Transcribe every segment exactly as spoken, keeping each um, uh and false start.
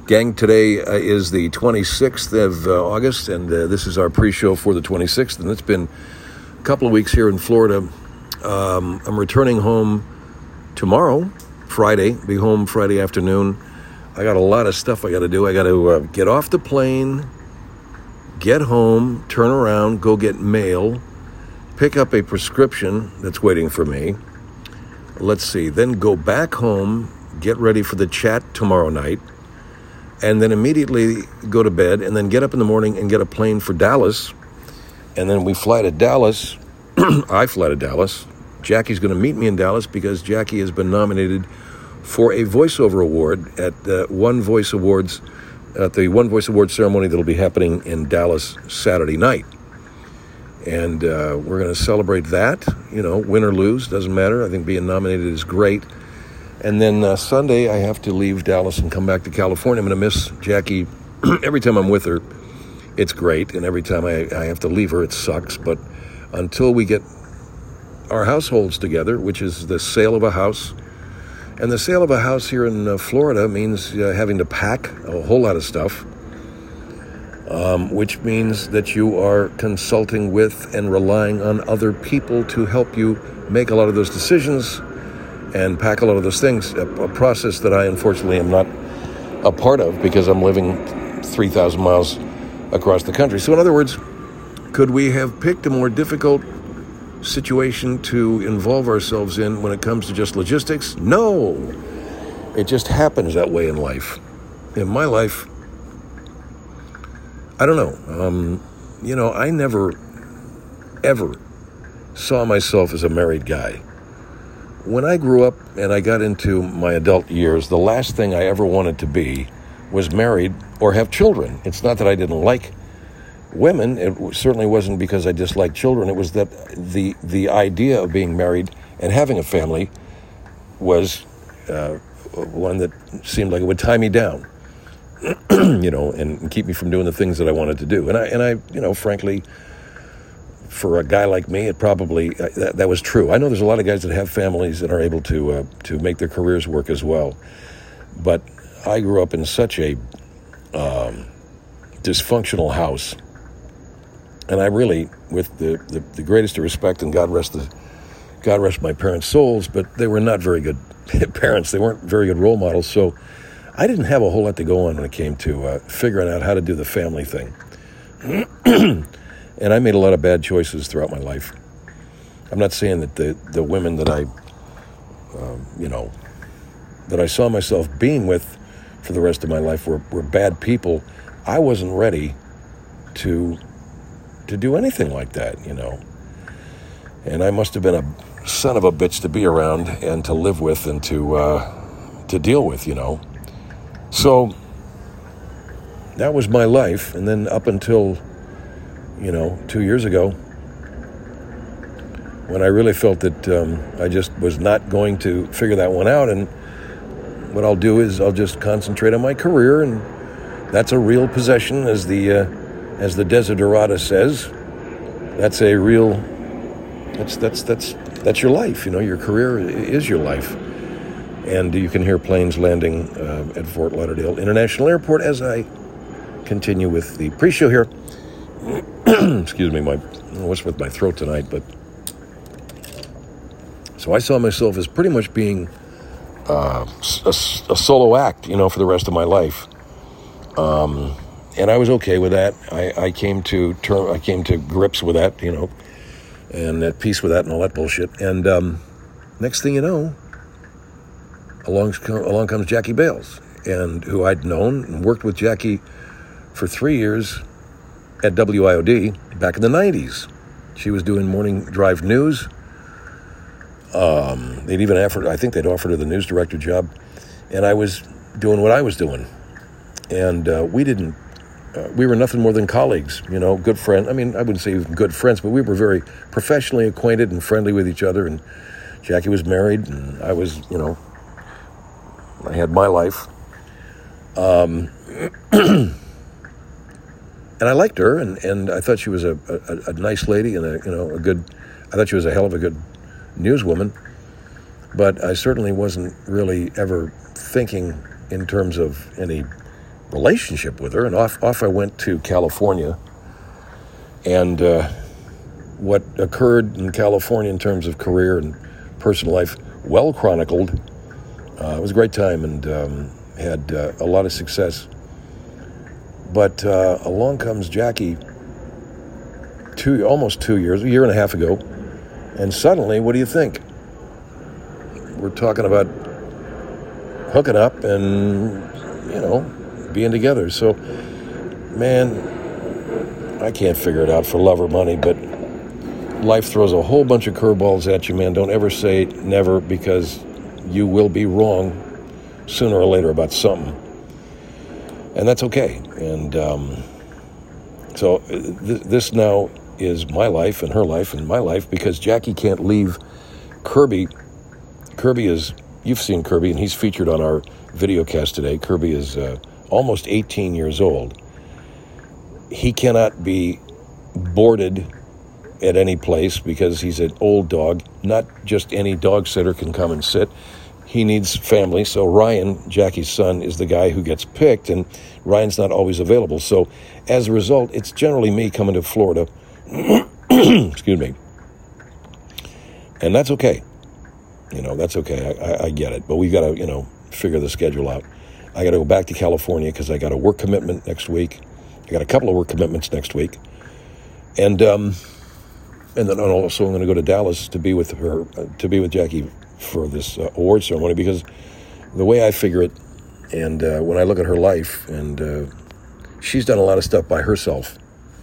Gang, today uh, is the twenty-sixth of uh, August, and uh, this is our pre-show for the twenty-sixth, and it's been a couple of weeks here in Florida. Um, I'm returning home tomorrow, Friday, be home Friday afternoon. I got a lot of stuff I got to do. I got to uh, get off the plane, get home, turn around, go get mail, pick up a prescription that's waiting for me. Let's see, then go back home, get ready for the chat tomorrow night, and then immediately go to bed, and then get up in the morning and get a plane for Dallas. And then we fly to Dallas. I fly to Dallas. Jackie's going to meet me in Dallas because Jackie has been nominated for a voiceover award at uh, One Voice Awards, at the One Voice Awards ceremony that'll be happening in Dallas Saturday night. And uh, we're going to celebrate that, you know, win or lose, doesn't matter. I think being nominated is great. And then uh, Sunday, I have to leave Dallas and come back to California. I'm going to miss Jackie every time I'm with her. It's great, and every time I, I have to leave her, it sucks. But until we get our households together, which is the sale of a house, and the sale of a house here in uh, Florida means uh, having to pack a whole lot of stuff, um, which means that you are consulting with and relying on other people to help you make a lot of those decisions and pack a lot of those things, a, a process that I unfortunately am not a part of because I'm living three thousand miles across the country. So in other words, could we have picked a more difficult situation to involve ourselves in when it comes to just logistics? No, it just happens that way in life. In my life, I don't know. Um, you know, I never, ever saw myself as a married guy. When I grew up and I got into my adult years, the last thing I ever wanted to be was married or have children. It's not that I didn't like women. It certainly wasn't because I disliked children. It was that the the idea of being married and having a family was uh, one that seemed like it would tie me down, you know, and keep me from doing the things that I wanted to do. And I, and I, you know, frankly, for a guy like me, it probably, uh, that, that was true. I know there's a lot of guys that have families that are able to uh, to make their careers work as well. But I grew up in such a um, dysfunctional house. And I really, with the, the, the greatest of respect, and God rest the, God rest my parents' souls, but they were not very good parents. They weren't very good role models. So I didn't have a whole lot to go on when it came to uh, figuring out how to do the family thing. And I made a lot of bad choices throughout my life. I'm not saying that the, the women that I, um, you know, that I saw myself being with for the rest of my life were, were bad people. I wasn't ready to to do anything like that, you know. And I must have been a son of a bitch to be around and to live with and to uh, to deal with, you know. So that was my life. And then up until, you know, two years ago, when I really felt that um, I just was not going to figure that one out, and what I'll do is I'll just concentrate on my career, and that's a real possession, as the uh, as the Desiderata says. That's a real, that's that's that's that's your life. You know, your career is your life, and you can hear planes landing uh, at Fort Lauderdale International Airport as I continue with the pre-show here. Excuse me, my what's with my throat tonight, but so I saw myself as pretty much being uh, a, a solo act, you know, for the rest of my life, um, and I was okay with that. I, I came to term, I came to grips with that, you know, and at peace with that and all that bullshit. And um, next thing you know, along along comes Jackie Bales, and who I'd known and worked with Jackie for three years. At W I O D back in the nineties. She was doing morning drive news. Um, they'd even offered, I think they'd offered her the news director job. And I was doing what I was doing. And uh, we didn't, uh, we were nothing more than colleagues, you know, good friends. I mean, I wouldn't say even good friends, but we were very professionally acquainted and friendly with each other. And Jackie was married, and I was, you know, I had my life. Um... And I liked her, and, and I thought she was a, a, a nice lady and a you know a good. I thought she was a hell of a good newswoman, but I certainly wasn't really ever thinking in terms of any relationship with her, and off off I went to California. And uh, what occurred in California in terms of career and personal life, well chronicled. Uh, it was a great time, and um, had uh, a lot of success. But uh, along comes Jackie, two almost two years, a year and a half ago, and suddenly, what do you think? We're talking about hooking up and, you know, being together. So, man, I can't figure it out for love or money, but life throws a whole bunch of curveballs at you, man. Don't ever say never, because you will be wrong sooner or later about something. And that's okay. And um, so th- this now is my life and her life and my life, because Jackie can't leave Kirby. Kirby is, you've seen Kirby, and he's featured on our video cast today. Kirby is uh, almost eighteen years old. He cannot be boarded at any place because he's an old dog. Not just any dog sitter can come and sit. He needs family. So Ryan, Jackie's son, is the guy who gets picked, and Ryan's not always available. So as a result, it's generally me coming to Florida. Excuse me. And that's okay. You know, that's okay. I, I, I get it. But we got to, you know, figure the schedule out. I got to go back to California because I got a work commitment next week. I got a couple of work commitments next week. And um, and then also I'm going to go to Dallas to be with her, uh, to be with Jackie for this uh, award ceremony, because the way I figure it, and uh, when I look at her life, and uh, she's done a lot of stuff by herself.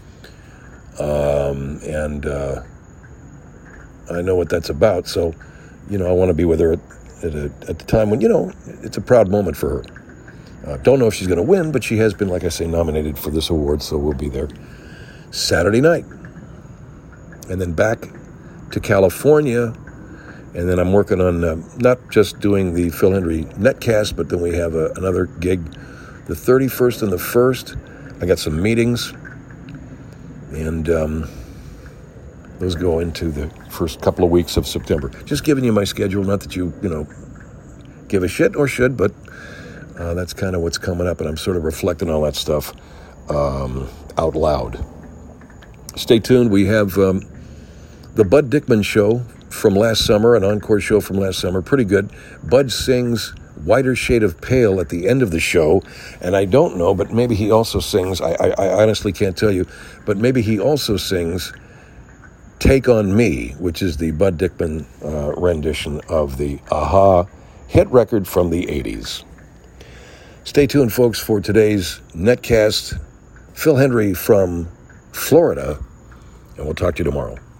Um, and uh, I know what that's about. So, you know, I want to be with her at, at, a, at the time when, you know, it's a proud moment for her. Uh, don't know if she's going to win, but she has been, like I say, nominated for this award, so we'll be there Saturday night. And then back to California, and then I'm working on uh, not just doing the Phil Hendrie Netcast, but then we have a, another gig the thirty-first and the first. I got some meetings, and um, those go into the first couple of weeks of September. Just giving you my schedule, not that you, you know, give a shit or should, but uh, that's kind of what's coming up, and I'm sort of reflecting all that stuff um, out loud. Stay tuned. We have um, the Bud Dickman show from last summer, an encore show from last summer, pretty good. Bud sings Whiter Shade of Pale at the end of the show, and I don't know, but maybe he also sings, I, I, I honestly can't tell you, but maybe he also sings Take On Me, which is the Bud Dickman uh, rendition of the A-ha hit record from the eighties. Stay tuned, folks, for today's Netcast. Phil Hendrie from Florida, and we'll talk to you tomorrow.